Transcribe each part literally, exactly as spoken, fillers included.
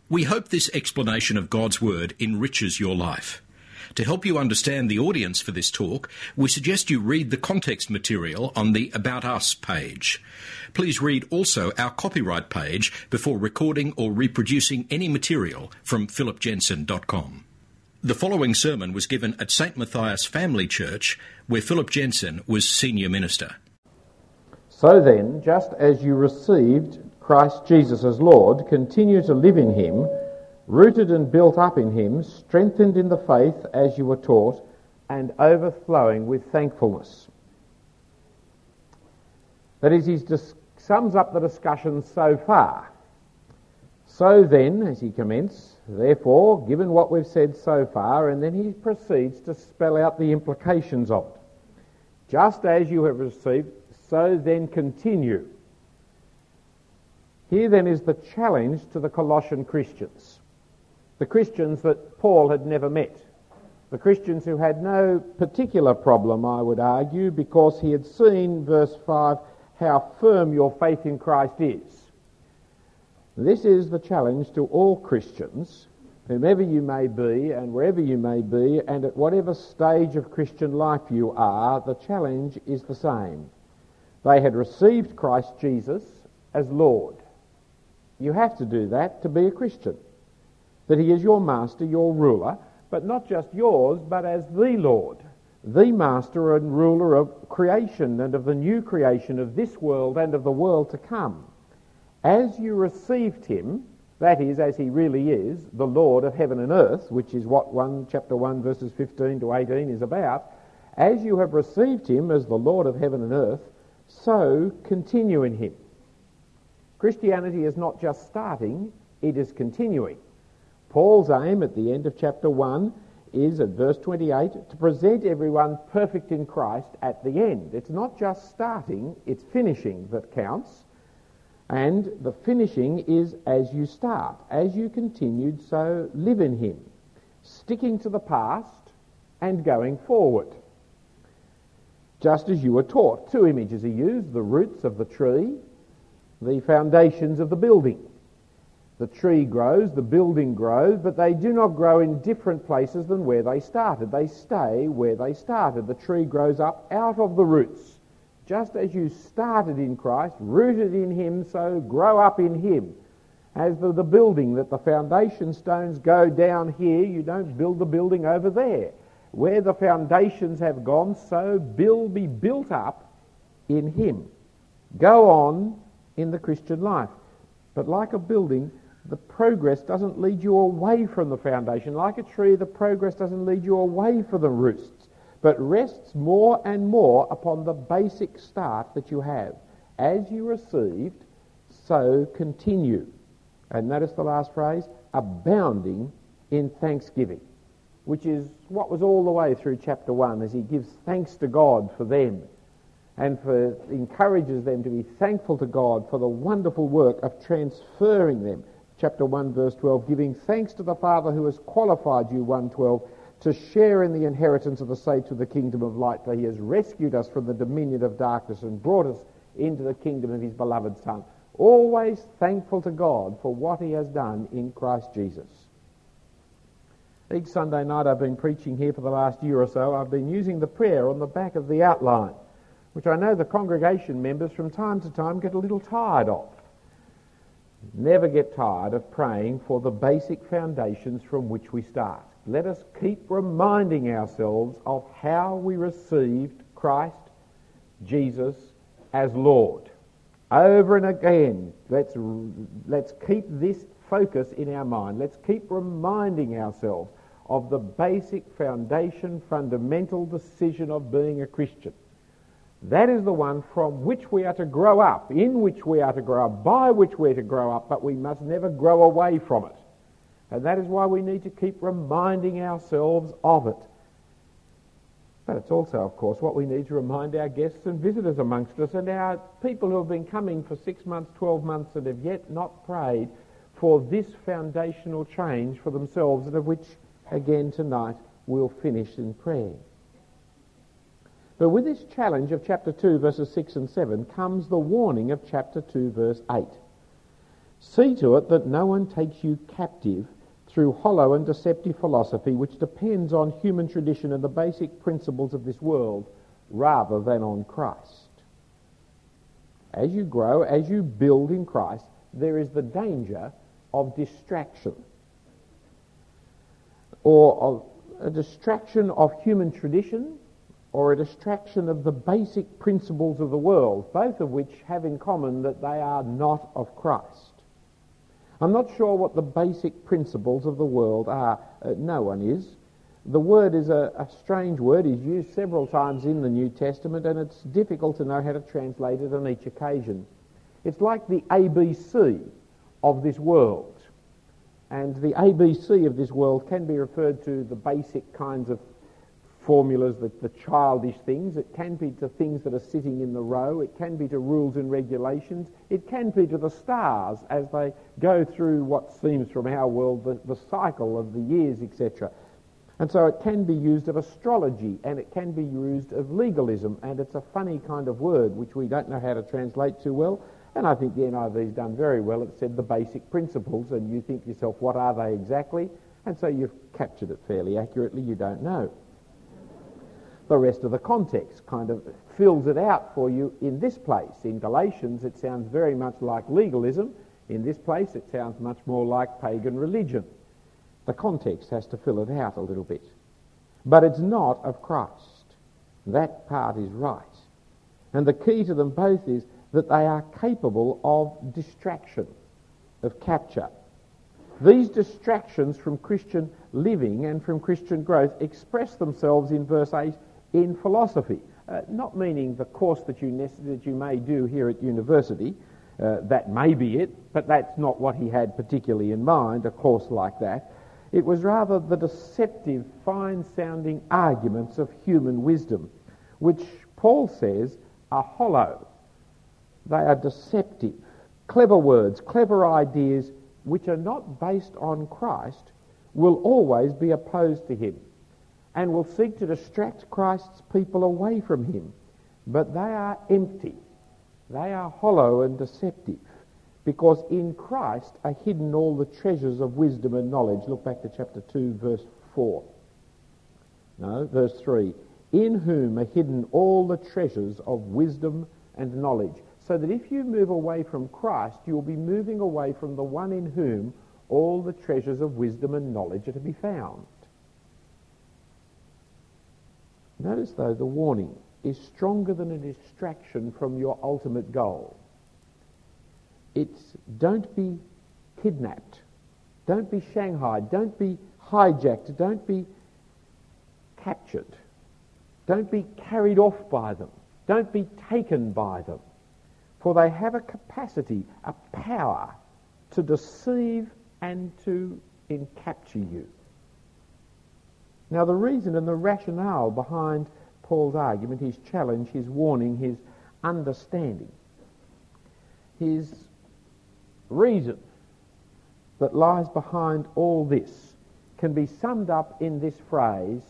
We hope this explanation of God's Word enriches your life. To help you understand the audience for this talk, we suggest you read the context material on the About Us page. Please read also our copyright page before recording or reproducing any material from philip jensen dot com. The following sermon was given at Saint Matthias Family Church, where Philip Jensen was senior minister. So then, just as you received Christ Jesus as Lord, continue to live in him, rooted and built up in him, strengthened in the faith as you were taught, and overflowing with thankfulness. That is, he dis- sums up the discussion so far. So then, as he commences, therefore, given what we've said so far, and then he proceeds to spell out the implications of it. Just as you have received, so then continue. Here then is the challenge to the Colossian Christians. The Christians that Paul had never met. The Christians who had no particular problem, I would argue, because he had seen, verse five, how firm your faith in Christ is. This is the challenge to all Christians, whomever you may be and wherever you may be, and at whatever stage of Christian life you are, the challenge is the same. They had received Christ Jesus as Lord. You have to do that to be a Christian. That he is your master, your ruler, but not just yours, but as the Lord, the master and ruler of creation and of the new creation of this world and of the world to come. As you received him, that is, as he really is, the Lord of heaven and earth, which is what one, chapter one, verses fifteen to eighteen is about, as you have received him as the Lord of heaven and earth, so continue in him. Christianity is not just starting, it is continuing. Paul's aim at the end of chapter one is, at verse twenty-eight, to present everyone perfect in Christ at the end. It's not just starting, it's finishing that counts. And the finishing is as you start. As you continued, so live in him, sticking to the past and going forward. Just as you were taught. Two images are used, the roots of the tree, the foundations of the building. The tree grows, the building grows, but they do not grow in different places than where they started. They stay where they started. The tree grows up out of the roots. Just as you started in Christ, rooted in him, so grow up in him. As the, the building, that the foundation stones go down here, you don't build the building over there. Where the foundations have gone, so build, be built up in him. Go on in the Christian life. But like a building, the progress doesn't lead you away from the foundation. Like a tree, the progress doesn't lead you away from the roots, but rests more and more upon the basic start that you have. As you received, so continue. And notice the last phrase, abounding in thanksgiving, which is what was all the way through chapter one, as he gives thanks to God for them and for encourages them to be thankful to God for the wonderful work of transferring them. Chapter one, verse twelve, giving thanks to the Father who has qualified you, one twelve, to share in the inheritance of the saints of the kingdom of light, for he has rescued us from the dominion of darkness and brought us into the kingdom of his beloved Son. Always thankful to God for what he has done in Christ Jesus. Each Sunday night I've been preaching here for the last year or so, I've been using the prayer on the back of the outline, which I know the congregation members from time to time get a little tired of. Never get tired of praying for the basic foundations from which we start. Let us keep reminding ourselves of how we received Christ Jesus as Lord. Over and again, let's, let's keep this focus in our mind. Let's keep reminding ourselves of the basic foundation, fundamental decision of being a Christian. That is the one from which we are to grow up, in which we are to grow up, by which we are to grow up, but we must never grow away from it. And that is why we need to keep reminding ourselves of it. But it's also, of course, what we need to remind our guests and visitors amongst us and our people who have been coming for six months, twelve months and have yet not prayed for this foundational change for themselves, and of which, again tonight, we'll finish in prayer. But with this challenge of chapter two, verses six and seven, comes the warning of chapter two, verse eight. See to it that no one takes you captive through hollow and deceptive philosophy which depends on human tradition and the basic principles of this world rather than on Christ. As you grow, as you build in Christ, there is the danger of distraction, or of a distraction of human tradition, or a distraction of the basic principles of the world, both of which have in common that they are not of Christ. I'm not sure what the basic principles of the world are. Uh, no one is. The word is a, a strange word. It's used several times in the New Testament, and it's difficult to know how to translate it on each occasion. It's like the A B C of this world. And the A B C of this world can be referred to the basic kinds of formulas, the, the childish things. It can be to things that are sitting in the row. It can be to rules and regulations. It can be to the stars as they go through what seems from our world the, the cycle of the years, et cetera. And so it can be used of astrology, and it can be used of legalism, and it's a funny kind of word which we don't know how to translate too well. And I think the N I V's done very well. It said the basic principles, and you think to yourself, what are they exactly? And so you've captured it fairly accurately. You don't know. The rest of the context kind of fills it out for you in this place. In Galatians, it sounds very much like legalism. In this place, it sounds much more like pagan religion. The context has to fill it out a little bit. But it's not of Christ. That part is right. And the key to them both is that they are capable of distraction, of capture. These distractions from Christian living and from Christian growth express themselves in verse eight in philosophy, uh, not meaning the course that you, nec- that you may do here at university. Uh, that may be it, but that's not what he had particularly in mind, a course like that. It was rather the deceptive, fine-sounding arguments of human wisdom, which Paul says are hollow. They are deceptive, clever words, clever ideas, which are not based on Christ, will always be opposed to him and will seek to distract Christ's people away from him. But they are empty. They are hollow and deceptive, because in Christ are hidden all the treasures of wisdom and knowledge. Look back to chapter two, verse four. No, verse three. In whom are hidden all the treasures of wisdom and knowledge. So that if you move away from Christ, you'll be moving away from the one in whom all the treasures of wisdom and knowledge are to be found. Notice, though, the warning is stronger than a distraction from your ultimate goal. It's don't be kidnapped, don't be shanghaied, don't be hijacked, don't be captured, don't be carried off by them, don't be taken by them. For they have a capacity, a power to deceive and to encapture you. Now, the reason and the rationale behind Paul's argument, his challenge, his warning, his understanding, his reason that lies behind all this can be summed up in this phrase,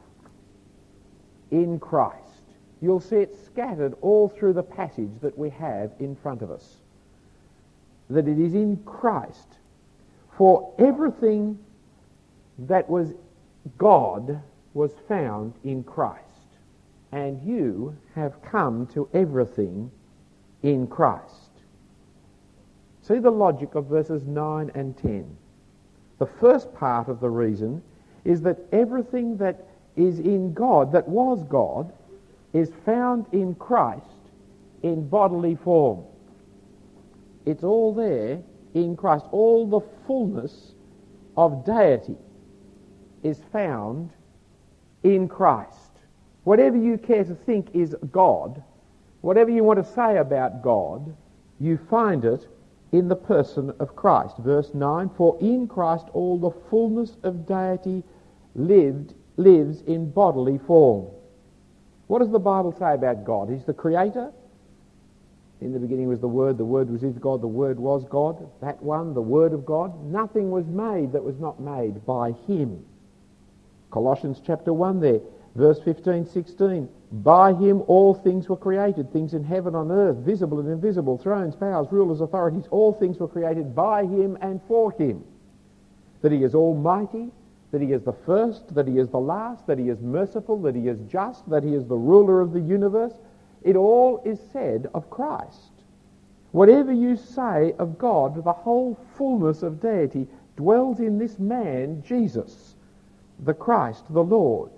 in Christ. You'll see it scattered all through the passage that we have in front of us. That it is in Christ. For everything that was God was found in Christ. And you have come to everything in Christ. See the logic of verses nine and ten. The first part of the reason is that everything that is in God, that was God, is found in Christ in bodily form. It's all there in Christ. All the fullness of deity is found in Christ. Whatever you care to think is God, whatever you want to say about God, you find it in the person of Christ. Verse nine, for in Christ all the fullness of deity lived, lives in bodily form. What does the Bible say about God? He's the creator. In the beginning was the Word, the Word was with God, the Word was God. That one, the Word of God. Nothing was made that was not made by him. Colossians chapter one there, verse fifteen, sixteen. By him all things were created, things in heaven and on earth, visible and invisible, thrones, powers, rulers, authorities, all things were created by him and for him. That he is almighty, that he is the first, that he is the last, that he is merciful, that he is just, that he is the ruler of the universe. It all is said of Christ. Whatever you say of God, the whole fullness of deity dwells in this man, Jesus, the Christ, the Lord.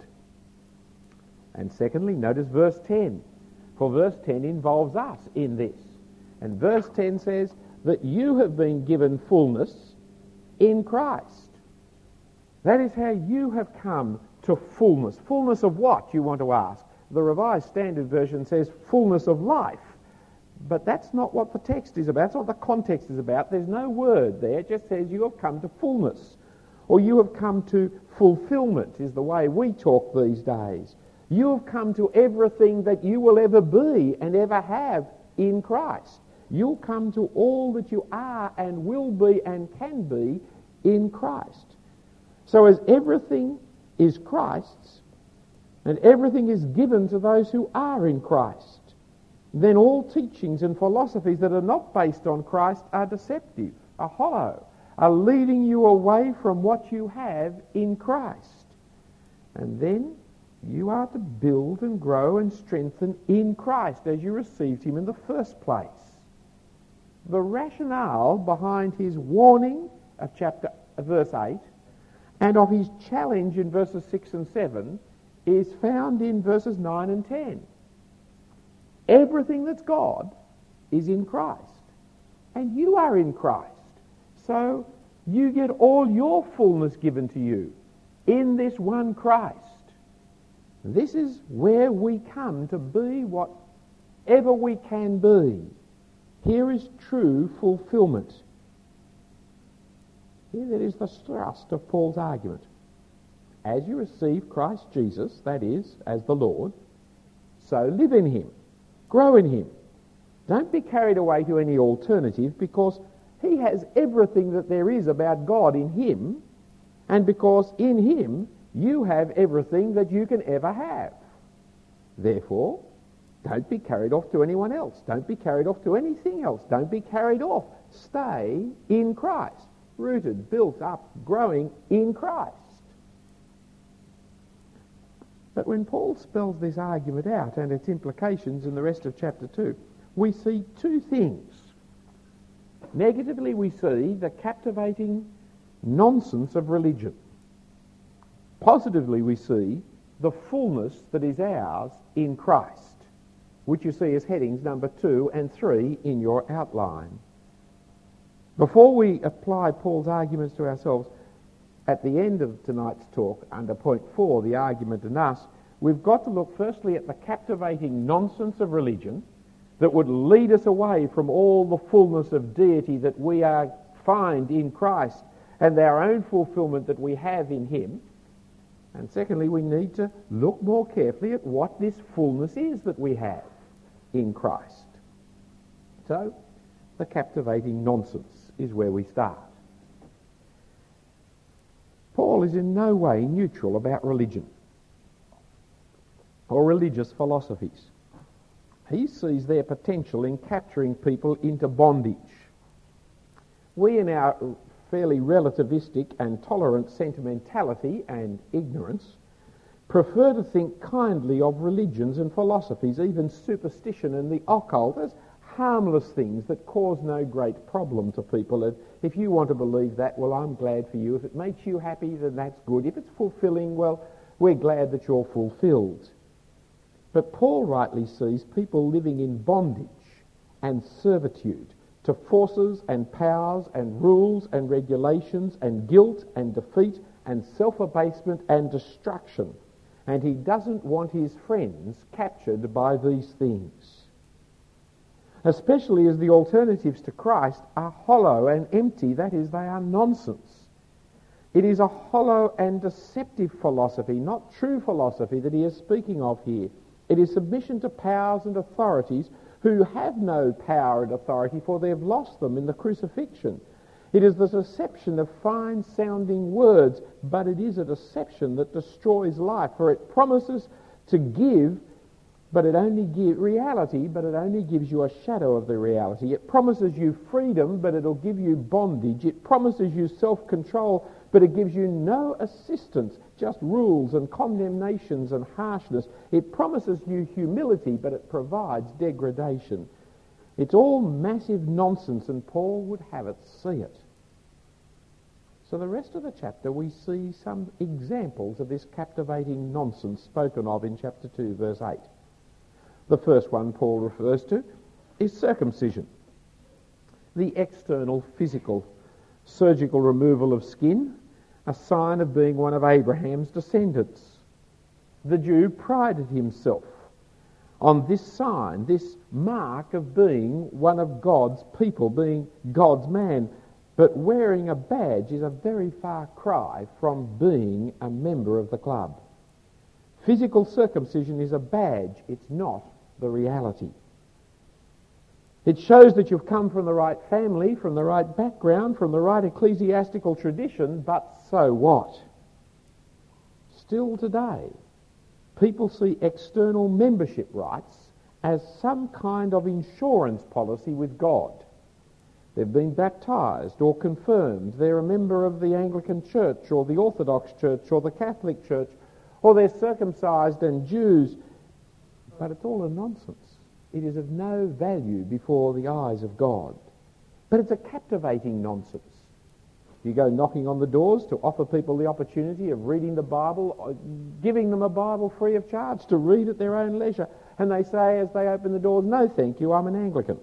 And secondly, notice verse ten. For verse ten involves us in this. And verse ten says that you have been given fullness in Christ. That is how you have come to fullness. Fullness of what, you want to ask? The Revised Standard Version says fullness of life. But that's not what the text is about. That's not what the context is about. There's no word there. It just says you have come to fullness. Or you have come to fulfillment, is the way we talk these days. You have come to everything that you will ever be and ever have in Christ. You'll come to all that you are and will be and can be in Christ. So as everything is Christ's and everything is given to those who are in Christ, then all teachings and philosophies that are not based on Christ are deceptive, are hollow, are leading you away from what you have in Christ. And then you are to build and grow and strengthen in Christ as you received him in the first place. The rationale behind his warning of chapter verse eight and of his challenge in verses six and seven is found in verses nine and ten. Everything that's God is in Christ, and you are in Christ. So you get all your fullness given to you in this one Christ. This is where we come to be whatever we can be. Here is true fulfillment. Here that is the thrust of Paul's argument. As you receive Christ Jesus, that is, as the Lord, so live in him, grow in him. Don't be carried away to any alternative, because he has everything that there is about God in him, and because in him you have everything that you can ever have. Therefore, don't be carried off to anyone else. Don't be carried off to anything else. Don't be carried off. Stay in Christ, rooted, built up, growing in Christ. But when Paul spells this argument out and its implications in the rest of chapter two, we see two things. Negatively, we see the captivating nonsense of religion. Positively, we see the fullness that is ours in Christ, which you see as headings number two and three in your outline. Before we apply Paul's arguments to ourselves, at the end of tonight's talk, under point four, the argument in us, we've got to look firstly at the captivating nonsense of religion that would lead us away from all the fullness of deity that we are find in Christ and our own fulfillment that we have in him. And secondly, we need to look more carefully at what this fullness is that we have in Christ. So, the captivating nonsense is where we start. Paul is in no way neutral about religion or religious philosophies. He sees their potential in capturing people into bondage. We, in our fairly relativistic and tolerant sentimentality and ignorance, prefer to think kindly of religions and philosophies, even superstition and the occult, as harmless things that cause no great problem to people. And if you want to believe that, well, I'm glad for you. If it makes you happy, then that's good. If it's fulfilling, well, we're glad that you're fulfilled. But Paul rightly sees people living in bondage and servitude to forces and powers and rules and regulations and guilt and defeat and self-abasement and destruction. And he doesn't want his friends captured by these things, especially as the alternatives to Christ are hollow and empty. That is, they are nonsense. It is a hollow and deceptive philosophy, not true philosophy, that he is speaking of here. It is submission to powers and authorities who have no power and authority, for they have lost them in the crucifixion. It is the deception of fine-sounding words, but it is a deception that destroys life, for it promises to give but it only gives reality, but it only gives you a shadow of the reality. It promises you freedom, but it'll give you bondage. It promises you self-control, but it gives you no assistance, just rules and condemnations and harshness. It promises you humility, but it provides degradation. It's all massive nonsense, and Paul would have it see it. So the rest of the chapter we see some examples of this captivating nonsense spoken of in chapter two, verse eight. The first one Paul refers to is circumcision, the external, physical, surgical removal of skin, a sign of being one of Abraham's descendants. The Jew prided himself on this sign, this mark of being one of God's people, being God's man. But wearing a badge is a very far cry from being a member of the club. Physical circumcision is a badge, it's not the reality. It shows that you've come from the right family, from the right background, from the right ecclesiastical tradition, but so what? Still today, people see external membership rights as some kind of insurance policy with God. They've been baptised or confirmed. They're a member of the Anglican Church or the Orthodox Church or the Catholic Church, or they're circumcised and Jews. But it's all a nonsense. It is of no value before the eyes of God. But it's a captivating nonsense. You go knocking on the doors to offer people the opportunity of reading the Bible, giving them a Bible free of charge to read at their own leisure, and they say as they open the doors, "No, thank you, I'm an Anglican."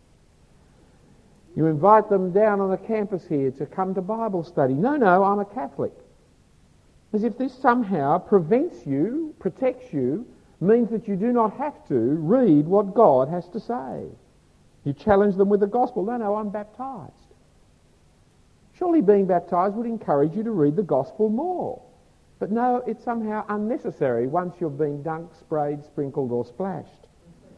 You invite them down on the campus here to come to Bible study. "No, no, I'm a Catholic." As if this somehow prevents you, protects you, means that you do not have to read what God has to say. You challenge them with the gospel. "No, no, I'm baptised." Surely being baptised would encourage you to read the gospel more. But no, it's somehow unnecessary once you've been dunked, sprayed, sprinkled or splashed.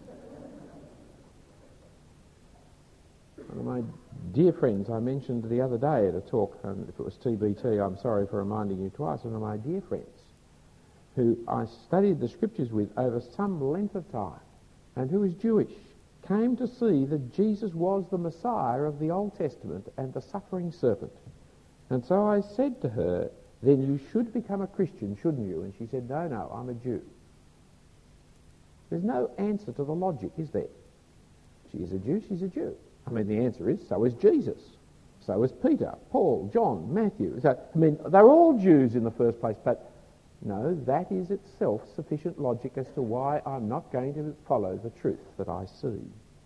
One of my dear friends I mentioned the other day at a talk, and if it was T B T, I'm sorry for reminding you twice, one of my dear friends who I studied the scriptures with over some length of time and who is Jewish, came to see that Jesus was the Messiah of the Old Testament and the suffering serpent. And so I said to her, "Then you should become a Christian, shouldn't you?" And she said, "No, no, I'm a Jew." There's no answer to the logic, is there? She is a Jew, she's a Jew. I mean, the answer is, so is Jesus. So is Peter, Paul, John, Matthew. So, I mean, they're all Jews in the first place, but no, that is itself sufficient logic as to why I'm not going to follow the truth that I see.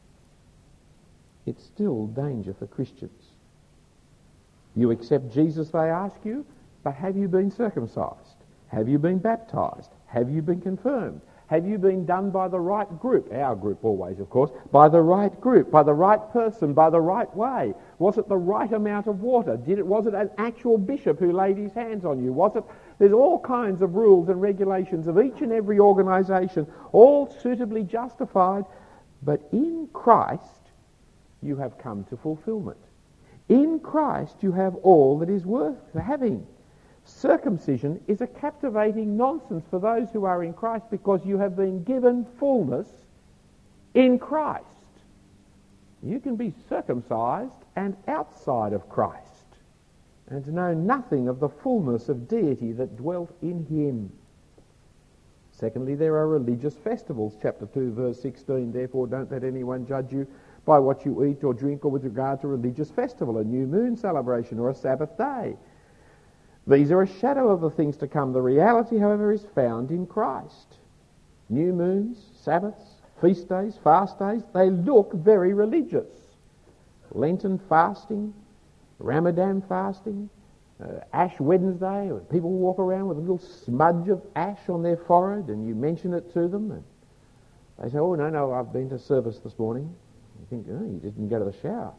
It's still danger for Christians. You accept Jesus, they ask you, but have you been circumcised? Have you been baptised? Have you been confirmed? Have you been done by the right group? Our group always, of course. By the right group, by the right person, by the right way. Was it the right amount of water? Did it? Was it an actual bishop who laid his hands on you? Was it? There's all kinds of rules and regulations of each and every organisation, all suitably justified. But in Christ, you have come to fulfilment. In Christ, you have all that is worth having. Circumcision is a captivating nonsense for those who are in Christ because you have been given fullness in Christ. You can be circumcised and outside of Christ and to know nothing of the fullness of deity that dwelt in him. Secondly, there are religious festivals. Chapter two, verse sixteen, "Therefore don't let anyone judge you by what you eat or drink or with regard to a religious festival, a new moon celebration or a Sabbath day. These are a shadow of the things to come. The reality, however, is found in Christ." New moons, Sabbaths, feast days, fast days, they look very religious. Lenten fasting, Ramadan fasting, uh, Ash Wednesday, when people walk around with a little smudge of ash on their forehead and you mention it to them and they say, "Oh, no, no, I've been to service this morning." You think, "Oh, you didn't go to the shower."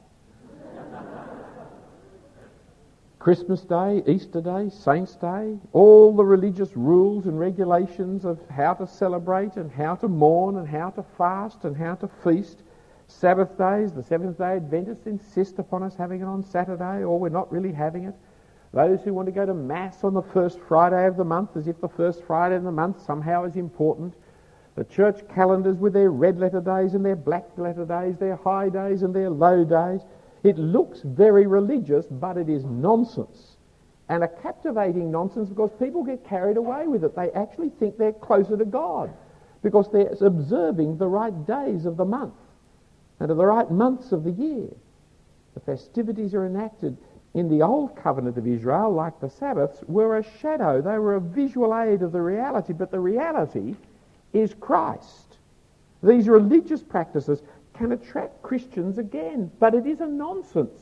Christmas Day, Easter Day, Saints' Day, all the religious rules and regulations of how to celebrate and how to mourn and how to fast and how to feast. Sabbath days, the Seventh-day Adventists insist upon us having it on Saturday, or we're not really having it. Those who want to go to Mass on the first Friday of the month, as if the first Friday of the month somehow is important. The church calendars with their red letter days and their black letter days, their high days and their low days. It looks very religious, but it is nonsense. And a captivating nonsense because people get carried away with it. They actually think they're closer to God because they're observing the right days of the month and of the right months of the year. The festivities are enacted in the old covenant of Israel, like the Sabbaths, were a shadow. They were a visual aid of the reality, but the reality is Christ. These religious practices can attract Christians again, but it is a nonsense.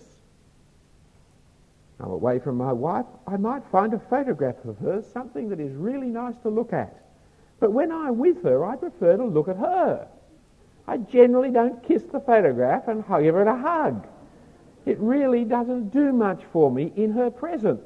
I'm away from my wife, I might find a photograph of her, something that is really nice to look at. But when I'm with her, I prefer to look at her. I generally don't kiss the photograph and give her a hug. It really doesn't do much for me in her presence.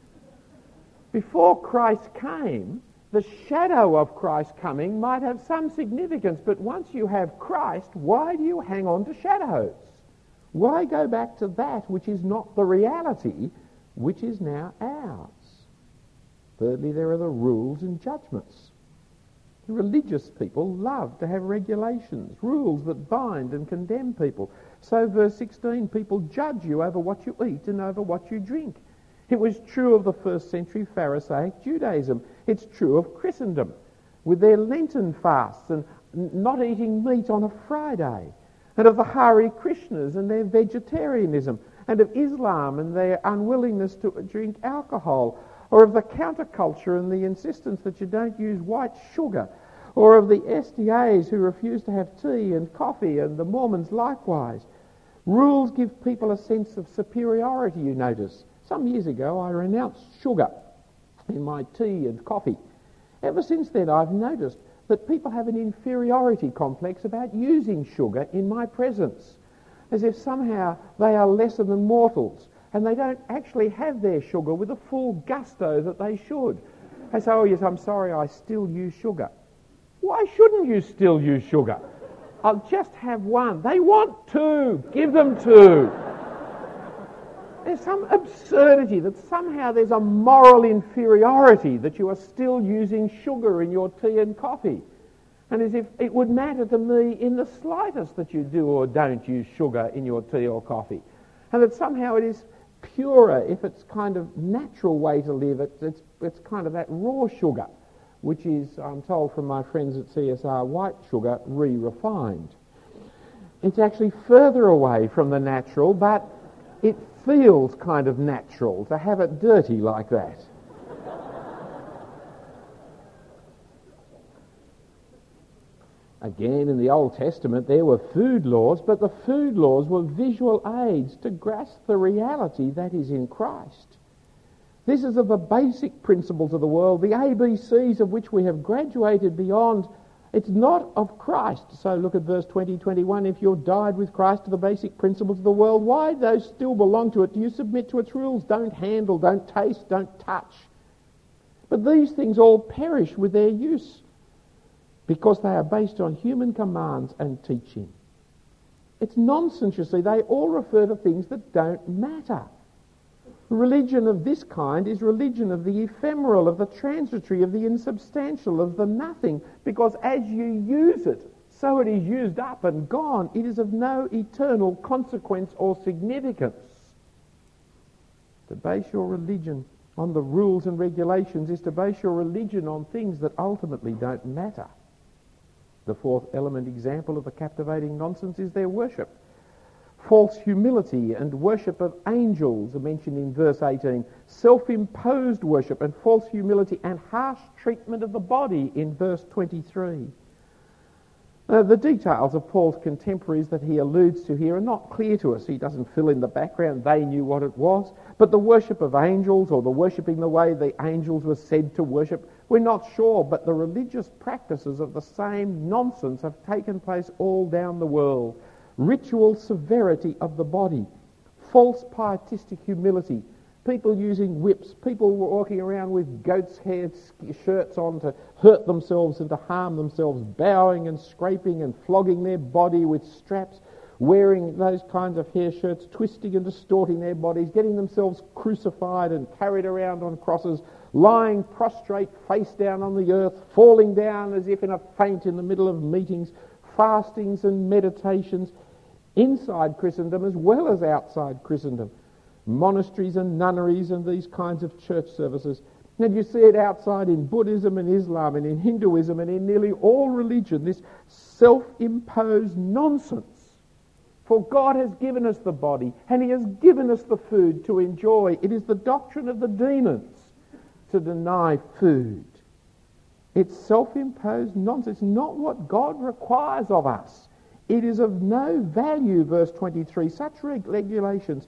Before Christ came, the shadow of Christ coming might have some significance, but once you have Christ, why do you hang on to shadows? Why go back to that which is not the reality, which is now ours? Thirdly, there are the rules and judgments. The religious people love to have regulations, rules that bind and condemn people. So verse sixteen, people judge you over what you eat and over what you drink. It was true of the first century Pharisaic Judaism. It's true of Christendom, with their Lenten fasts and not eating meat on a Friday, and of the Hare Krishnas and their vegetarianism, and of Islam and their unwillingness to drink alcohol, or of the counterculture and the insistence that you don't use white sugar, or of the S D As who refuse to have tea and coffee, and the Mormons likewise. Rules give people a sense of superiority, you notice. Some years ago I renounced sugar in my tea and coffee. Ever since then I've noticed that people have an inferiority complex about using sugar in my presence, as if somehow they are lesser than mortals and they don't actually have their sugar with the full gusto that they should. They say, oh yes, I'm sorry, I still use sugar. Why shouldn't you still use sugar? I'll just have one. They want two. Give them two. There's some absurdity that somehow there's a moral inferiority that you are still using sugar in your tea and coffee. And as if it would matter to me in the slightest that you do or don't use sugar in your tea or coffee. And that somehow it is purer if it's kind of natural way to live. It's, it's, it's kind of that raw sugar, which is, I'm told from my friends at C S R, white sugar re-refined. It's actually further away from the natural, but it feels kind of natural to have it dirty like that. Again, in the Old Testament, there were food laws, but the food laws were visual aids to grasp the reality that is in Christ. This is of the basic principles of the world, the A B Cs of which we have graduated beyond. It's not of Christ. So look at verse twenty, twenty-one. If you're died with Christ to the basic principles of the world, why do those still belong to it? Do you submit to its rules? Don't handle, don't taste, don't touch. But these things all perish with their use, because they are based on human commands and teaching. It's nonsense, you see. They all refer to things that don't matter. Religion of this kind is religion of the ephemeral, of the transitory, of the insubstantial, of the nothing, because as you use it, so it is used up and gone. It is of no eternal consequence or significance. To base your religion on the rules and regulations is to base your religion on things that ultimately don't matter. The fourth element example of the captivating nonsense is their worship. False humility and worship of angels are mentioned in verse eighteen. Self-imposed worship and false humility and harsh treatment of the body in verse twenty-three. Uh, the details of Paul's contemporaries that he alludes to here are not clear to us. He doesn't fill in the background. They knew what it was. But the worship of angels, or the worshipping the way the angels were said to worship, we're not sure. But the religious practices of the same nonsense have taken place all down the world. Ritual severity of the body, false pietistic humility, people using whips, people walking around with goat's hair shirts on to hurt themselves and to harm themselves, bowing and scraping and flogging their body with straps. wearing those kinds of hair shirts, twisting and distorting their bodies, getting themselves crucified and carried around on crosses, lying prostrate face down on the earth, falling down as if in a faint in the middle of meetings, fastings and meditations, inside Christendom as well as outside Christendom, monasteries and nunneries and these kinds of church services. And you see it outside in Buddhism and Islam and in Hinduism and in nearly all religion, this self-imposed nonsense. For God has given us the body and he has given us the food to enjoy. It is the doctrine of the demons to deny food. It's self-imposed nonsense. It's not what God requires of us. It is of no value, verse twenty-three. Such regulations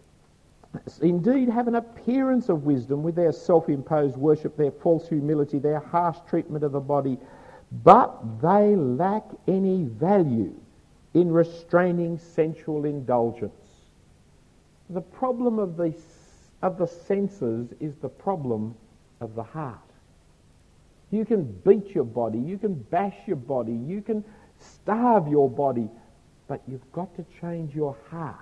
indeed have an appearance of wisdom with their self-imposed worship, their false humility, their harsh treatment of the body, but they lack any value in restraining sensual indulgence. The problem of the, of the senses is the problem of the heart. You can beat your body, you can bash your body, you can starve your body, but you've got to change your heart.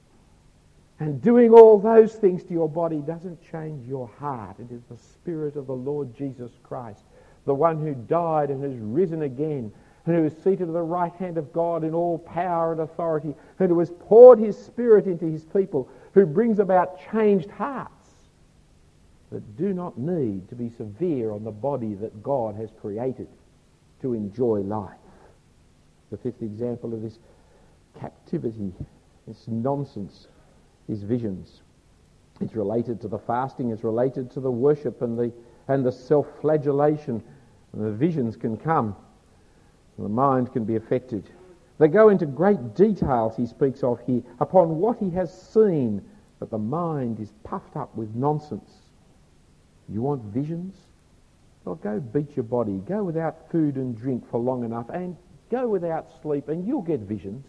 And doing all those things to your body doesn't change your heart. It is the Spirit of the Lord Jesus Christ, the one who died and has risen again, and who is seated at the right hand of God in all power and authority, and who has poured his Spirit into his people, who brings about changed hearts that do not need to be severe on the body that God has created to enjoy life. The fifth example of this captivity, this nonsense, is visions. It's related to the fasting, it's related to the worship and the and the self-flagellation. And the visions can come, and the mind can be affected. They go into great details, he speaks of here, upon what he has seen, but the mind is puffed up with nonsense. You want visions? Well, go beat your body, go without food and drink for long enough, and go without sleep, and you'll get visions.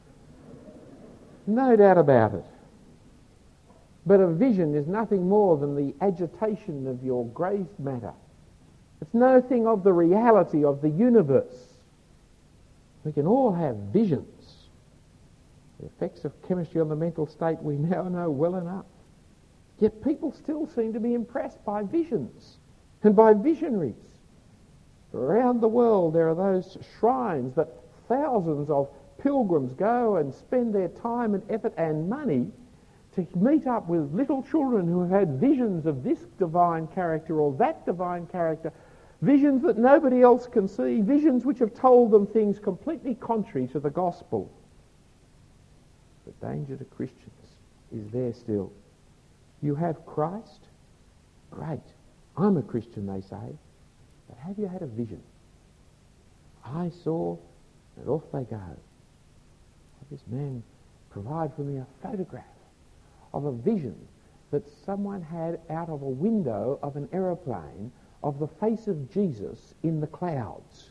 No doubt about it. But a vision is nothing more than the agitation of your grey matter. It's nothing of the reality of the universe. We can all have visions. The effects of chemistry on the mental state we now know well enough. Yet people still seem to be impressed by visions and by visionaries. Around the world there are those shrines that thousands of pilgrims go and spend their time and effort and money to meet up with little children who have had visions of this divine character or that divine character, visions that nobody else can see, visions which have told them things completely contrary to the gospel. The danger to Christians is there still. You have Christ? Great. I'm a Christian, they say. But have you had a vision? I saw, and off they go. This man provided for me a photograph of a vision that someone had out of a window of an aeroplane of the face of Jesus in the clouds.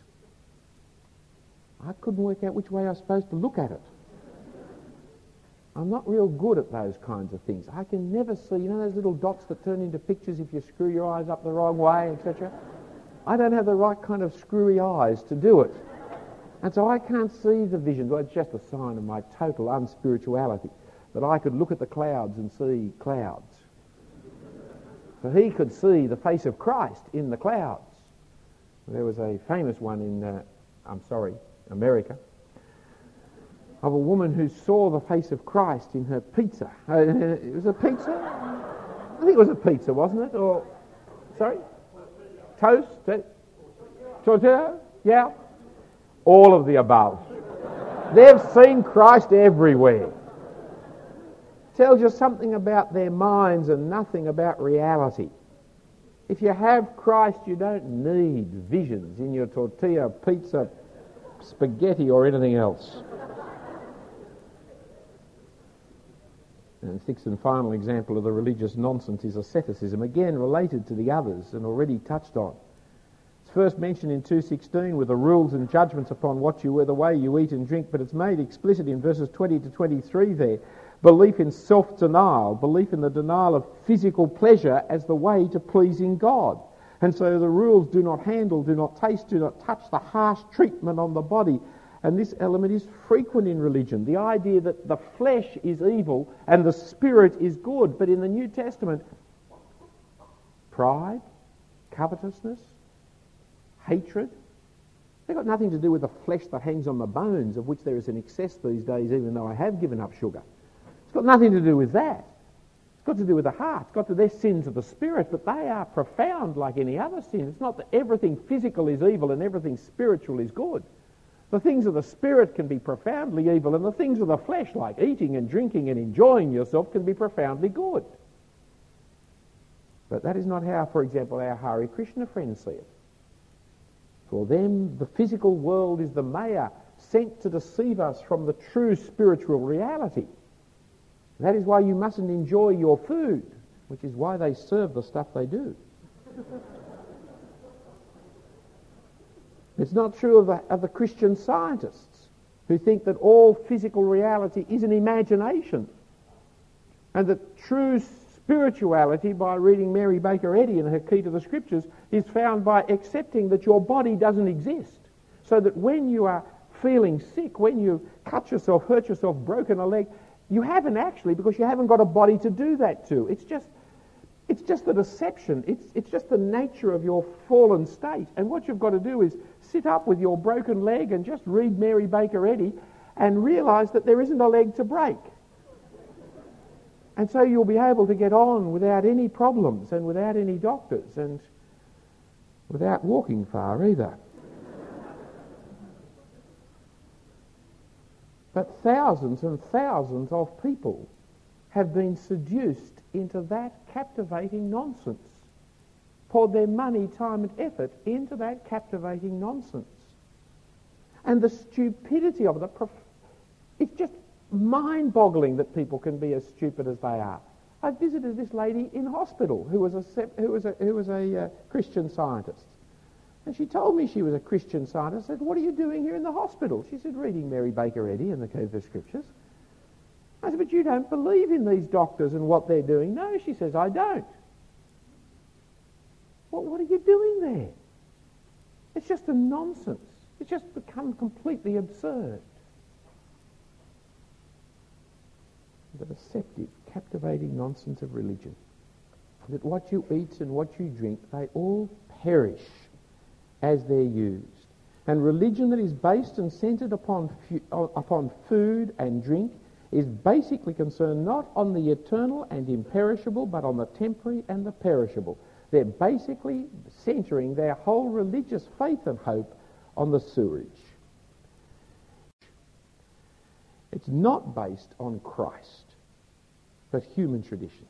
I couldn't work out which way I was supposed to look at it. I'm not real good at those kinds of things. I can never see, you know those little dots that turn into pictures if you screw your eyes up the wrong way, et cetera? I don't have the right kind of screwy eyes to do it. And so I can't see the vision. Well, it's just a sign of my total unspirituality, that I could look at the clouds and see clouds. For he could see the face of Christ in the clouds. There was a famous one in, uh, I'm sorry, America, of a woman who saw the face of Christ in her pizza. Uh, it was a pizza? I think it was a pizza, wasn't it? Or, sorry? Toast? Tortilla? Yeah? All of the above. They've seen Christ everywhere. Tells you something about their minds and nothing about reality. If you have Christ, you don't need visions in your tortilla, pizza, spaghetti or anything else. And sixth and final example of the religious nonsense is asceticism, again related to the others and already touched on. It's first mentioned in two sixteen with the rules and judgments upon what you wear, the way you eat and drink, but it's made explicit in verses twenty to twenty-three there. Belief in self-denial, belief in the denial of physical pleasure as the way to pleasing God. And so the rules do not handle, do not taste, do not touch, the harsh treatment on the body And this element is frequent in religion. The idea that the flesh is evil and the spirit is good. But in the New Testament, pride, covetousness, hatred, they've got nothing to do with the flesh that hangs on the bones, of which there is an excess these days, even though I have given up sugar. It's got nothing to do with that. It's got to do with the heart. It's got to do with their sins of the spirit, but they are profound like any other sin. It's not that everything physical is evil and everything spiritual is good. The things of the spirit can be profoundly evil, and the things of the flesh, like eating and drinking and enjoying yourself, can be profoundly good. But that is not how, for example, our Hare Krishna friends see it. For them, the physical world is the Maya sent to deceive us from the true spiritual reality. That is why you mustn't enjoy your food, which is why they serve the stuff they do. It's not true of the, of the Christian scientists who think that all physical reality is an imagination, and that true spirituality, by reading Mary Baker Eddy and her Key to the Scriptures, is found by accepting that your body doesn't exist. So that when you are feeling sick, when you cut yourself, hurt yourself, broken a leg, you haven't actually, because you haven't got a body to do that to. It's just It's just the deception. It's, it's just the nature of your fallen state. And what you've got to do is sit up with your broken leg and just read Mary Baker Eddy and realise that there isn't a leg to break. And so you'll be able to get on without any problems and without any doctors and without walking far either. But thousands and thousands of people have been seduced into that captivating nonsense, poured their money, time and effort into that captivating nonsense. And the stupidity of it, it's just mind-boggling that people can be as stupid as they are. I visited this lady in hospital who was a, who was a, who was a uh, Christian scientist. And she told me she was a Christian scientist. I said, "What are you doing here in the hospital?" She said, "Reading Mary Baker Eddy and the Key to the Scriptures." I said, "But you don't believe in these doctors and what they're doing." "No," she says, "I don't." Well, what are you doing there? It's just a nonsense. It's just become completely absurd. The deceptive, captivating nonsense of religion. That what you eat and what you drink, they all perish as they're used. And religion that is based and centred upon, fu- upon food and drink is basically concerned not on the eternal and imperishable, but on the temporary and the perishable. They're basically centering their whole religious faith and hope on the sewerage. It's not based on Christ, but human traditions.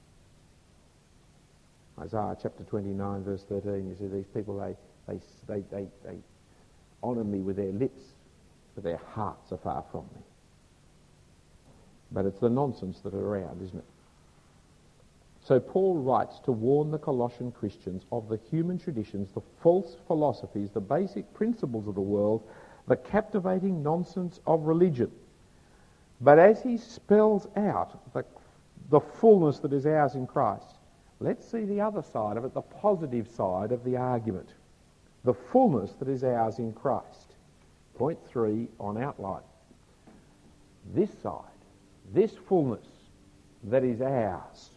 Isaiah chapter twenty-nine, verse thirteen, you see these people, they, they, they, they, they honour me with their lips, but their hearts are far from me. But it's the nonsense that are around, isn't it? So Paul writes to warn the Colossian Christians of the human traditions, the false philosophies, the basic principles of the world, the captivating nonsense of religion. But as he spells out the, the fullness that is ours in Christ, let's see the other side of it, the positive side of the argument. The fullness that is ours in Christ. Point three on outline. This side, this fullness that is ours.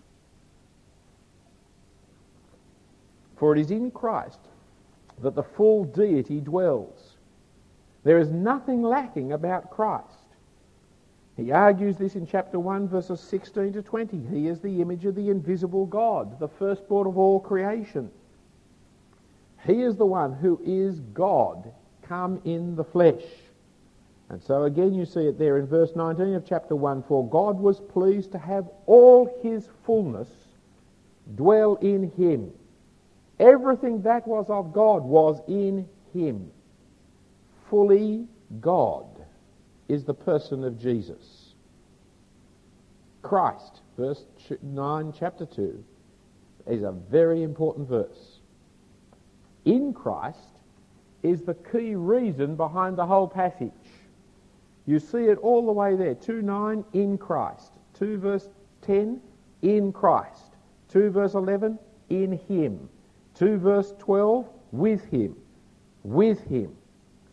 For it is in Christ that the full deity dwells. There is nothing lacking about Christ. He argues this in chapter one, verses sixteen to twenty. He is the image of the invisible God, the firstborn of all creation. He is the one who is God, come in the flesh. And so again you see it there in verse nineteen of chapter one. For God was pleased to have all his fullness dwell in him. Everything that was of God was in him. Fully God is the person of Jesus. Christ, verse nine, chapter two, is a very important verse. In Christ is the key reason behind the whole passage. You see it all the way there. two nine, in Christ. two verse ten, in Christ. two verse eleven, in him. two verse twelve, with him. With him.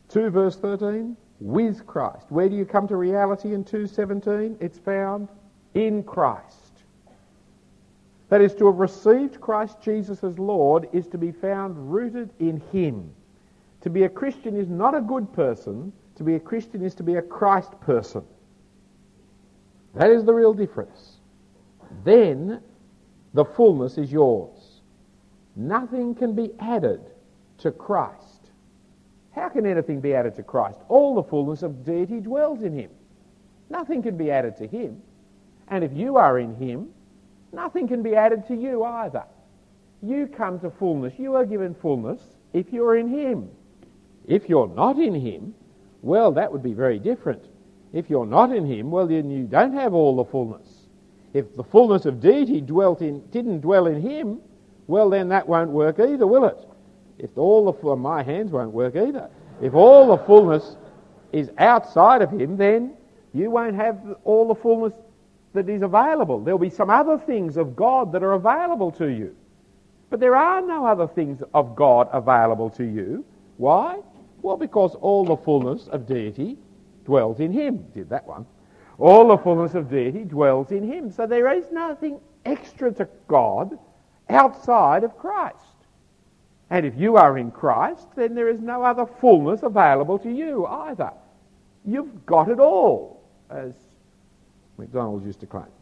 two verse thirteen, with Christ. Where do you come to reality in two seventeen? It's found in Christ. That is, to have received Christ Jesus as Lord is to be found rooted in Him. To be a Christian is not a good person. To be a Christian is to be a Christ person. That is the real difference. Then the fullness is yours. Nothing can be added to Christ. How can anything be added to Christ? All the fullness of deity dwells in Him. Nothing can be added to Him. And if you are in Him, nothing can be added to you either. You come to fullness. You are given fullness if you're in Him. If you're not in Him, well, that would be very different. If you're not in Him, well, then you don't have all the fullness. If the fullness of deity dwelt in, didn't dwell in Him, well, then that won't work either, will it? If all the well, my hands won't work either. If all the fullness is outside of Him, then you won't have all the fullness that is available. There'll be some other things of God that are available to you. But there are no other things of God available to you. Why? Well, because all the fullness of deity dwells in Him. Did that one. All the fullness of deity dwells in Him. So there is nothing extra to God outside of Christ. And if you are in Christ, then there is no other fullness available to you either. You've got it all, as McDonald's used to claim.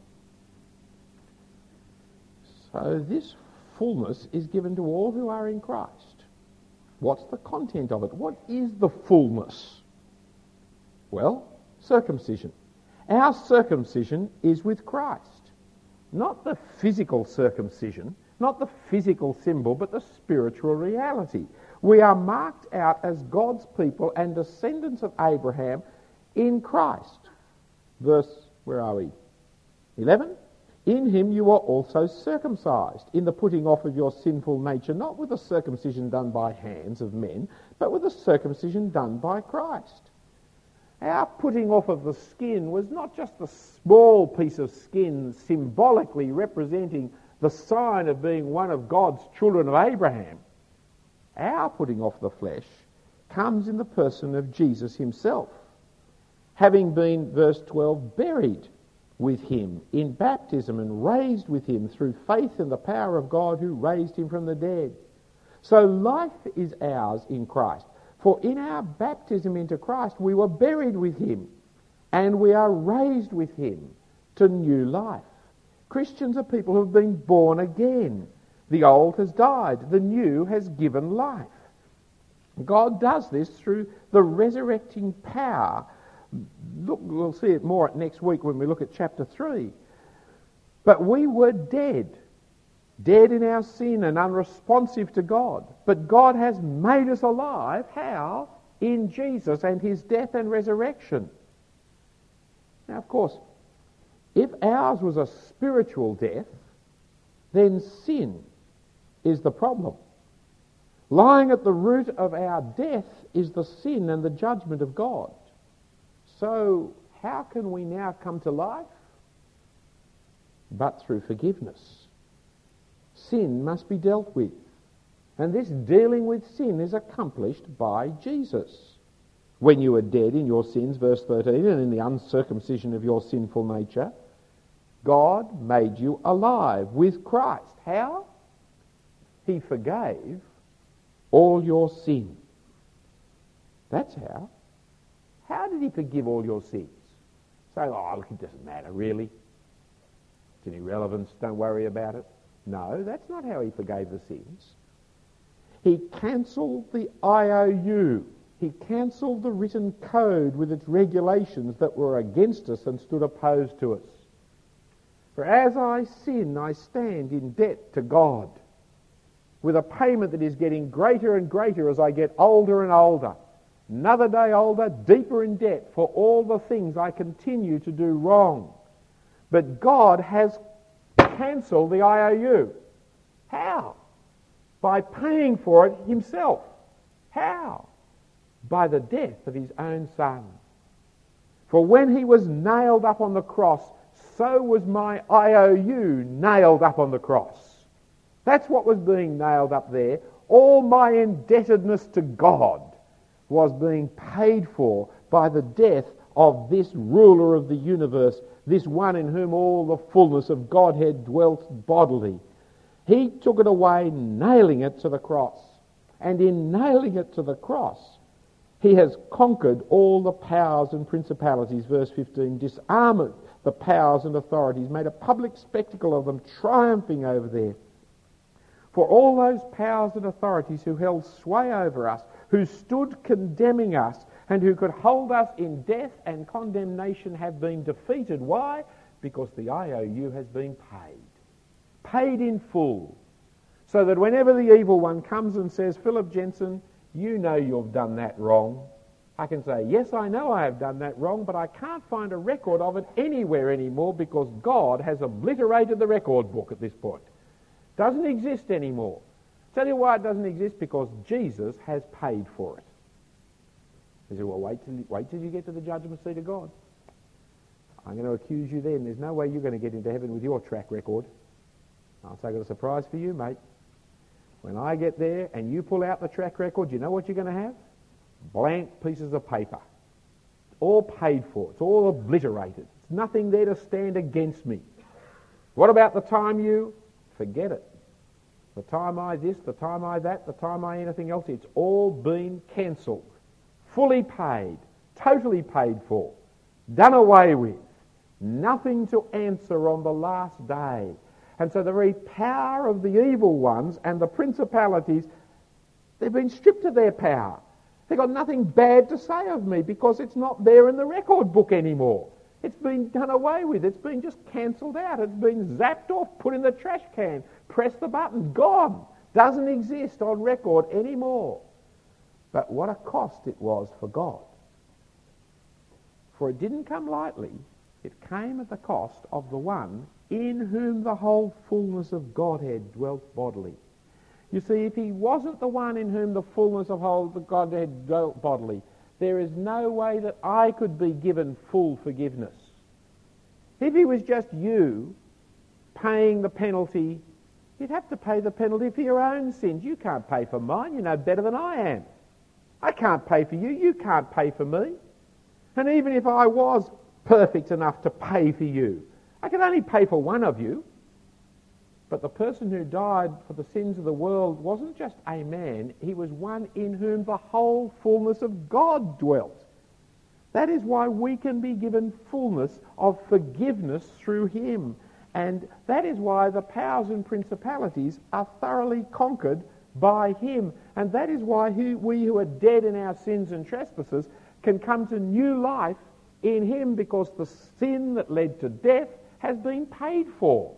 So this fullness is given to all who are in Christ. What's the content of it? What is the fullness? Well, circumcision. Our circumcision is with Christ. Not the physical circumcision, not the physical symbol, but the spiritual reality. We are marked out as God's people and descendants of Abraham in Christ. Verse, where are we? eleven. In Him you are also circumcised, in the putting off of your sinful nature, not with a circumcision done by hands of men, but with a circumcision done by Christ. Our putting off of the skin was not just a small piece of skin symbolically representing the sign of being one of God's children of Abraham. Our putting off the flesh comes in the person of Jesus Himself, having been, verse twelve, buried with Him in baptism and raised with Him through faith in the power of God who raised Him from the dead. So life is ours in Christ. For in our baptism into Christ we were buried with Him and we are raised with Him to new life. Christians are people who have been born again. The old has died, the new has given life. God does this through the resurrecting power. Look, we'll see it more next week when we look at chapter three. But we were dead, dead in our sin and unresponsive to God. But God has made us alive. How? In Jesus and His death and resurrection. Now, of course, if ours was a spiritual death, then sin is the problem. Lying at the root of our death is the sin and the judgment of God. So how can we now come to life? But through forgiveness. Sin must be dealt with. And this dealing with sin is accomplished by Jesus. When you were dead in your sins, verse thirteen, and in the uncircumcision of your sinful nature, God made you alive with Christ. How? He forgave all your sin. That's how. How did He forgive all your sins? Say, oh, look, it doesn't matter, really. It's an irrelevance, don't worry about it. No, that's not how He forgave the sins. He cancelled the I O U. He cancelled the written code with its regulations that were against us and stood opposed to us. For as I sin, I stand in debt to God, with a payment that is getting greater and greater as I get older and older. Another day older, deeper in debt for all the things I continue to do wrong. But God has cancelled the I O U. How? By paying for it Himself. How? By the death of His own Son. For when He was nailed up on the cross, so was my I O U nailed up on the cross. That's what was being nailed up there. All my indebtedness to God was being paid for by the death of this ruler of the universe, this one in whom all the fullness of Godhead dwelt bodily. He took it away, nailing it to the cross. And in nailing it to the cross, he has conquered all the powers and principalities, verse fifteen, disarmed the powers and authorities, made a public spectacle of them, triumphing over there. For all those powers and authorities who held sway over us, who stood condemning us, and who could hold us in death and condemnation have been defeated. Why? Because the I O U has been paid. Paid in full. So that whenever the evil one comes and says, Philip Jensen, you know you've done that wrong, I can say, yes, I know I have done that wrong, but I can't find a record of it anywhere anymore because God has obliterated the record book at this point. Doesn't exist anymore. Tell you why it doesn't exist, because Jesus has paid for it. He said, well, wait till, wait till you get to the judgment seat of God. I'm going to accuse you then. There's no way you're going to get into heaven with your track record. I'll say, I've got a surprise for you, mate. When I get there and you pull out the track record, you know what you're going to have? Blank pieces of paper. All paid for. It's all obliterated. There's nothing there to stand against me. What about the time you? Forget it. The time I this, the time I that, the time I anything else, it's all been cancelled. Fully paid. Totally paid for. Done away with. Nothing to answer on the last day. And so the very power of the evil ones and the principalities, they've been stripped of their power. They've got nothing bad to say of me because it's not there in the record book anymore. It's been done away with. It's been just cancelled out. It's been zapped off, put in the trash can, press the button, gone. Doesn't exist on record anymore. But what a cost it was for God. For it didn't come lightly. It came at the cost of the one in whom the whole fullness of Godhead dwelt bodily. You see, if he wasn't the one in whom the fullness of whole the Godhead dwelt bodily, there is no way that I could be given full forgiveness. If he was just you paying the penalty, you'd have to pay the penalty for your own sins. You can't pay for mine. You know better than I am. I can't pay for you. You can't pay for me. And even if I was perfect enough to pay for you, I can only pay for one of you. But the person who died for the sins of the world wasn't just a man. He was one in whom the whole fullness of God dwelt. That is why we can be given fullness of forgiveness through him. And that is why the powers and principalities are thoroughly conquered by him. And that is why he, we who are dead in our sins and trespasses can come to new life in him, because the sin that led to death has been paid for.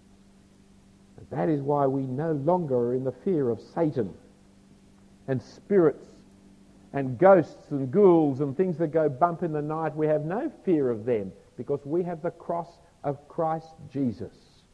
And that is why we no longer are in the fear of Satan and spirits and ghosts and ghouls and things that go bump in the night. We have no fear of them because we have the cross of Christ Jesus.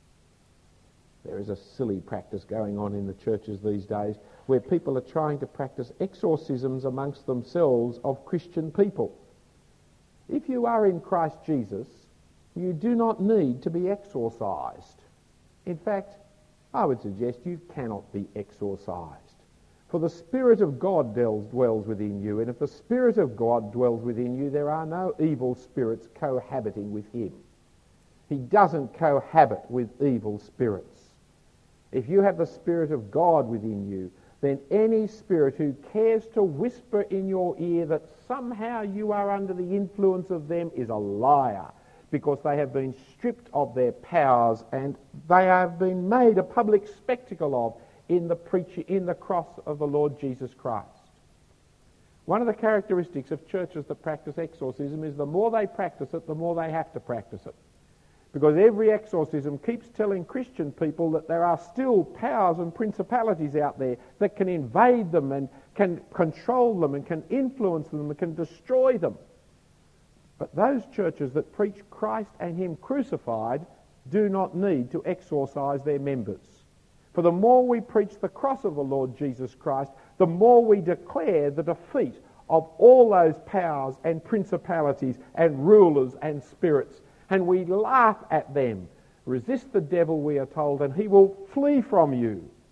There is a silly practice going on in the churches these days where people are trying to practice exorcisms amongst themselves of Christian people. If you are in Christ Jesus, you do not need to be exorcised. In fact, I would suggest you cannot be exorcised. For the Spirit of God dwells within you, and if the Spirit of God dwells within you, there are no evil spirits cohabiting with him. He doesn't cohabit with evil spirits. If you have the Spirit of God within you, then any spirit who cares to whisper in your ear that somehow you are under the influence of them is a liar, because they have been stripped of their powers and they have been made a public spectacle of in the preaching, in the cross of the Lord Jesus Christ. One of the characteristics of churches that practice exorcism is the more they practice it, the more they have to practice it. Because every exorcism keeps telling Christian people that there are still powers and principalities out there that can invade them and can control them and can influence them and can destroy them. But those churches that preach Christ and him crucified do not need to exorcise their members. For the more we preach the cross of the Lord Jesus Christ, the more we declare the defeat of all those powers and principalities and rulers and spirits. And we laugh at them. Resist the devil, we are told, and he will flee from you.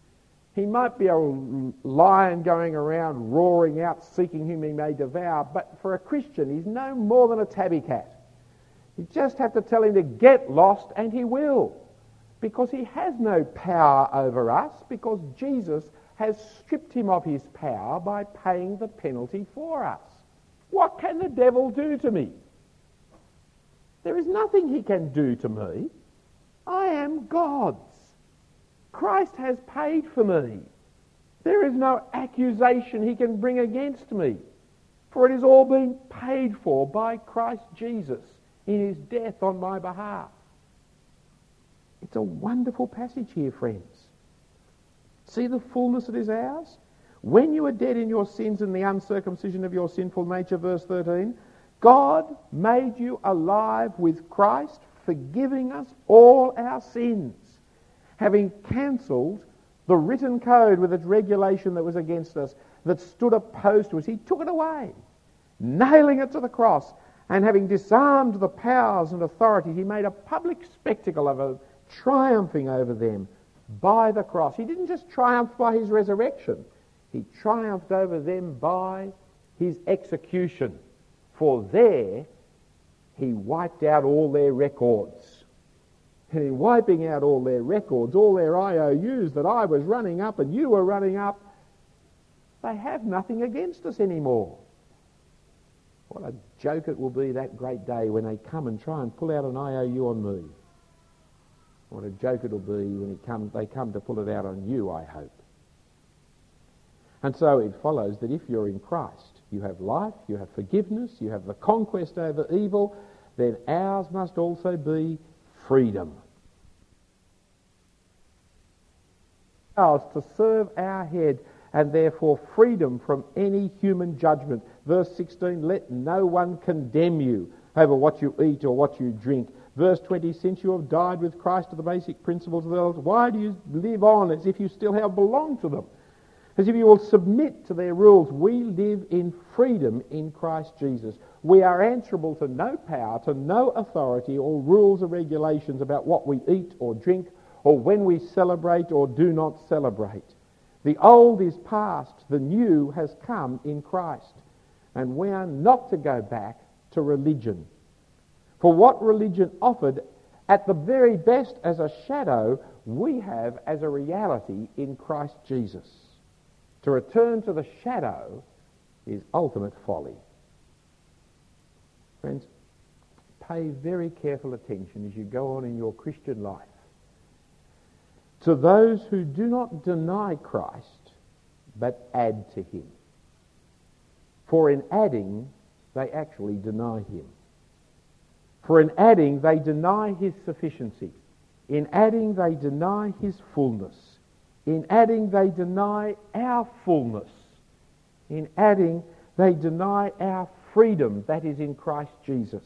He might be a lion going around roaring out, seeking whom he may devour, but for a Christian, he's no more than a tabby cat. You just have to tell him to get lost, and he will, because he has no power over us, because Jesus has stripped him of his power by paying the penalty for us. What can the devil do to me? There is nothing he can do to me. I am God's. Christ has paid for me. There is no accusation he can bring against me, for it has all been paid for by Christ Jesus in his death on my behalf. It's a wonderful passage here, friends. See the fullness that is ours? When you were dead in your sins and the uncircumcision of your sinful nature, verse thirteen, God made you alive with Christ, forgiving us all our sins, having cancelled the written code with its regulation that was against us, that stood opposed to us. He took it away, nailing it to the cross, and having disarmed the powers and authorities, he made a public spectacle of it, triumphing over them by the cross. He didn't just triumph by his resurrection. He triumphed over them by his execution. For there, he wiped out all their records. And in wiping out all their records, all their I O Us that I was running up and you were running up, they have nothing against us anymore. What a joke it will be that great day when they come and try and pull out an I O U on me. What a joke it'll be when it come, they come to pull it out on you, I hope. And so it follows that if you're in Christ, you have life, you have forgiveness, you have the conquest over evil, then ours must also be freedom. Ours to serve our head, and therefore freedom from any human judgment. Verse sixteen, let no one condemn you over what you eat or what you drink. Verse twenty, since you have died with Christ to the basic principles of the world, why do you live on as if you still have belonged to them? As if you will submit to their rules. We live in freedom in Christ Jesus. We are answerable to no power, to no authority or rules or regulations about what we eat or drink or when we celebrate or do not celebrate. The old is past, the new has come in Christ. And we are not to go back to religion. For what religion offered at the very best as a shadow, we have as a reality in Christ Jesus. To return to the shadow is ultimate folly. Friends, pay very careful attention as you go on in your Christian life to those who do not deny Christ but add to him. For in adding, they actually deny him. For in adding, they deny his sufficiency. In adding, they deny his fullness. In adding, they deny our fullness. In adding, they deny our freedom that is in Christ Jesus.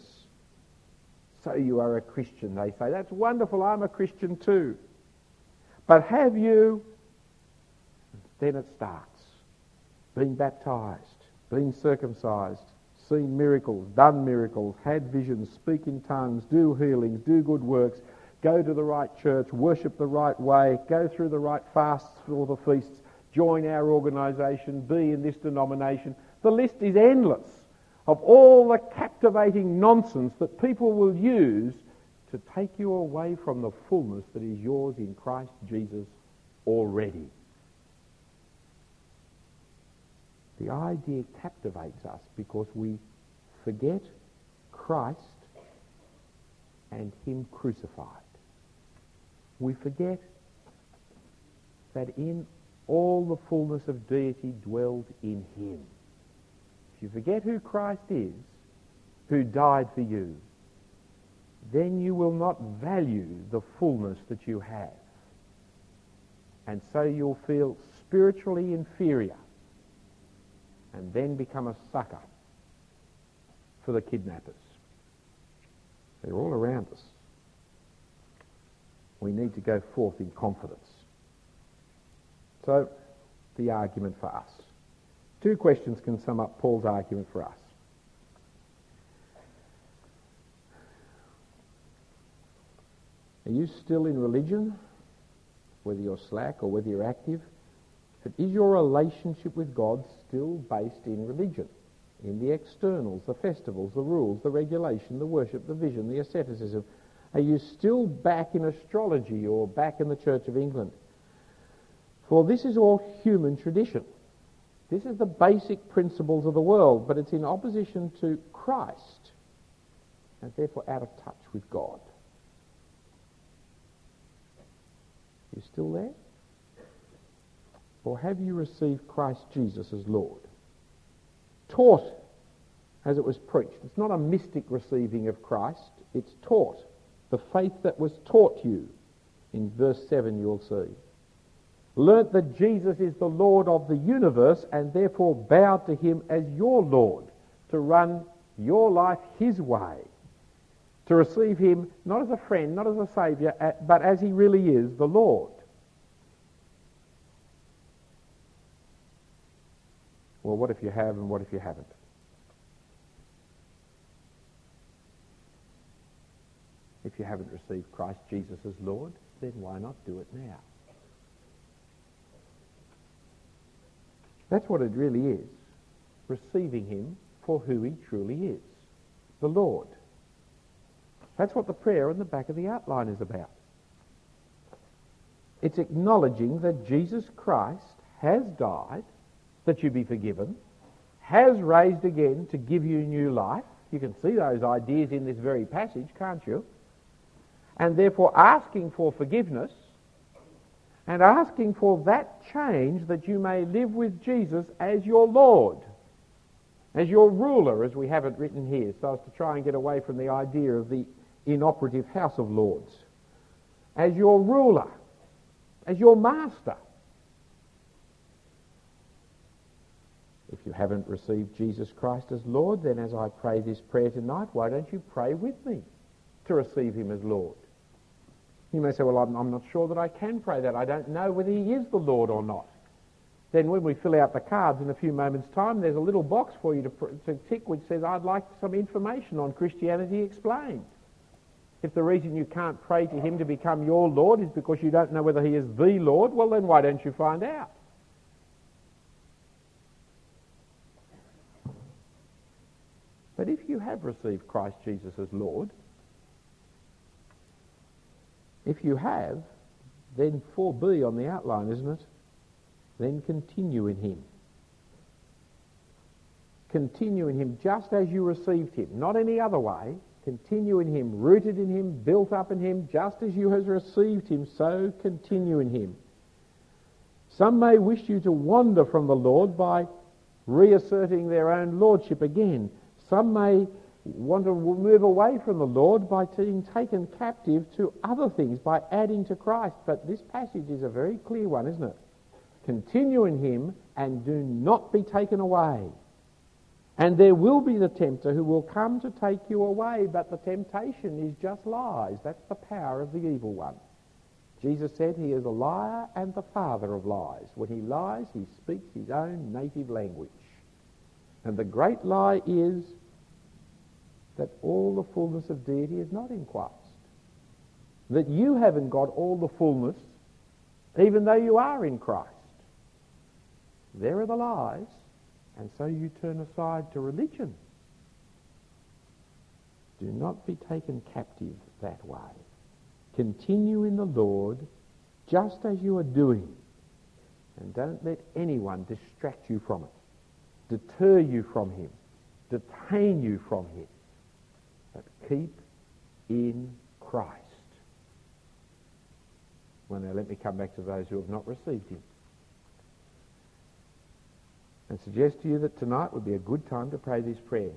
So you are a Christian, they say. That's wonderful, I'm a Christian too. But have you, then it starts, been baptised, been circumcised, seen miracles, done miracles, had visions, speak in tongues, do healings, do good works, go to the right church, worship the right way, go through the right fasts for the feasts, join our organisation, be in this denomination. The list is endless of all the captivating nonsense that people will use to take you away from the fullness that is yours in Christ Jesus already. The idea captivates us because we forget Christ and him crucified. We forget that in all the fullness of deity dwelled in him. If you forget who Christ is, who died for you, then you will not value the fullness that you have. And so you'll feel spiritually inferior and then become a sucker for the kidnappers. They're all around us. We need to go forth in confidence. So, the argument for us. Two questions can sum up Paul's argument for us. Are you still in religion, whether you're slack or whether you're active? But is your relationship with God still based in religion? In the externals, the festivals, the rules, the regulation, the worship, the vision, the asceticism? Are you still back in astrology or back in the Church of England? For this is all human tradition. This is the basic principles of the world, but it's in opposition to Christ and therefore out of touch with God. You still there? Or have you received Christ Jesus as Lord? Taught as it was preached. It's not a mystic receiving of Christ, it's taught. The faith that was taught you. In verse seven you'll see. Learnt that Jesus is the Lord of the universe and therefore bowed to him as your Lord, to run your life his way, to receive him not as a friend, not as a saviour, but as he really is, the Lord. Well, what if you have and what if you haven't? If you haven't received Christ Jesus as Lord, then why not do it now? That's what it really is. Receiving him for who he truly is. The Lord. That's what the prayer on the back of the outline is about. It's acknowledging that Jesus Christ has died that you be forgiven, has raised again to give you new life. You can see those ideas in this very passage, can't you? And therefore asking for forgiveness and asking for that change that you may live with Jesus as your Lord, as your ruler, as we have it written here, so as to try and get away from the idea of the inoperative House of Lords. As your ruler, as your master. If you haven't received Jesus Christ as Lord, then as I pray this prayer tonight, why don't you pray with me to receive him as Lord? You may say, well, I'm, I'm not sure that I can pray that. I don't know whether he is the Lord or not. Then when we fill out the cards in a few moments' time, there's a little box for you to, to tick which says, I'd like some information on Christianity explained. If the reason you can't pray to him to become your Lord is because you don't know whether he is the Lord, well then why don't you find out? But if you have received Christ Jesus as Lord, if you have, then four B on the outline, isn't it? Then continue in him. Continue in him just as you received him, not any other way. Continue in him, rooted in him, built up in him, just as you have received him, so continue in him. Some may wish you to wander from the Lord by reasserting their own lordship again. Some may want to move away from the Lord by being taken captive to other things, by adding to Christ. But this passage is a very clear one, isn't it? Continue in him and do not be taken away. And there will be the tempter who will come to take you away, but the temptation is just lies. That's the power of the evil one. Jesus said he is a liar and the father of lies. When he lies, he speaks his own native language. And the great lie is that all the fullness of deity is not in Christ. That you haven't got all the fullness, even though you are in Christ. There are the lies, and so you turn aside to religion. Do not be taken captive that way. Continue in the Lord just as you are doing, and don't let anyone distract you from it, deter you from him, detain you from him, but keep in Christ. Well, now let me come back to those who have not received him and suggest to you that tonight would be a good time to pray this prayer.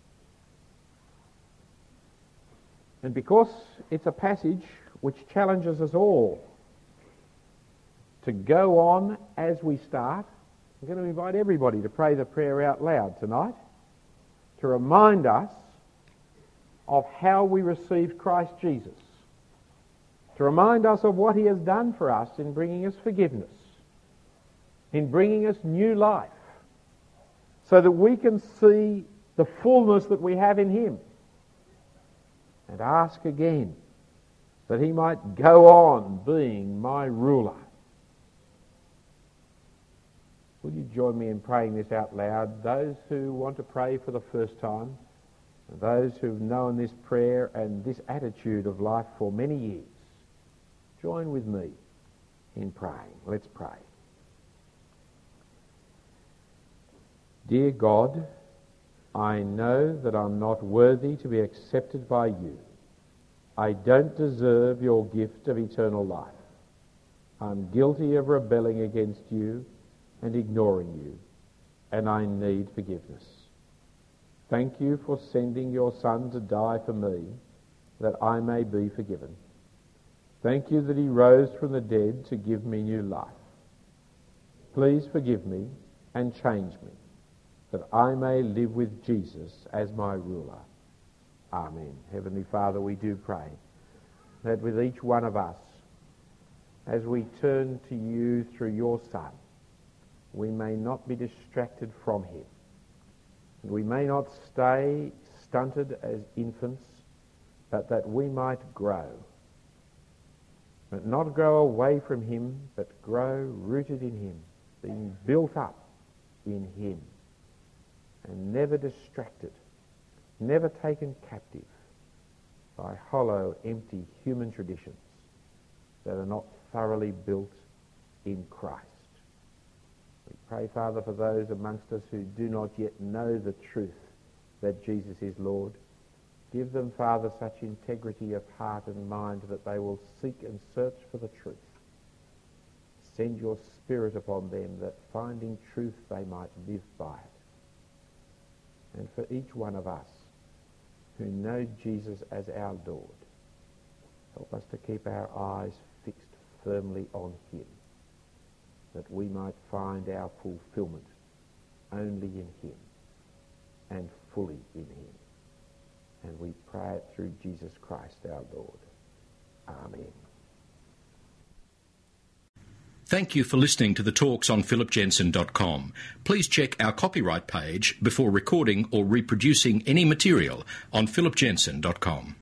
And because it's a passage which challenges us all to go on as we start, I'm going to invite everybody to pray the prayer out loud tonight to remind us of how we received Christ Jesus, to remind us of what he has done for us in bringing us forgiveness, in bringing us new life, so that we can see the fullness that we have in him, and ask again that he might go on being my ruler. Will you join me in praying this out loud? Those who want to pray for the first time, those who've known this prayer and this attitude of life for many years, join with me in praying. Let's pray. Dear God, I know that I'm not worthy to be accepted by you. I don't deserve your gift of eternal life. I'm guilty of rebelling against you and ignoring you, and I need forgiveness. Thank you for sending your Son to die for me, that I may be forgiven. Thank you that he rose from the dead to give me new life. Please forgive me and change me, that I may live with Jesus as my ruler. Amen. Heavenly Father, we do pray that with each one of us, as we turn to you through your Son, we may not be distracted from him. And we may not stay stunted as infants, but that we might grow. But not grow away from him, but grow rooted in him, being built up in him, and never distracted, never taken captive by hollow, empty human traditions that are not thoroughly built in Christ. We pray, Father, for those amongst us who do not yet know the truth that Jesus is Lord. Give them, Father, such integrity of heart and mind that they will seek and search for the truth. Send your Spirit upon them that, finding truth, they might live by it. And for each one of us who know Jesus as our Lord, help us to keep our eyes fixed firmly on him, that we might find our fulfillment only in him and fully in him. And we pray it through Jesus Christ our Lord. Amen. Thank you for listening to the talks on philip jensen dot com. Please check our copyright page before recording or reproducing any material on philip jensen dot com.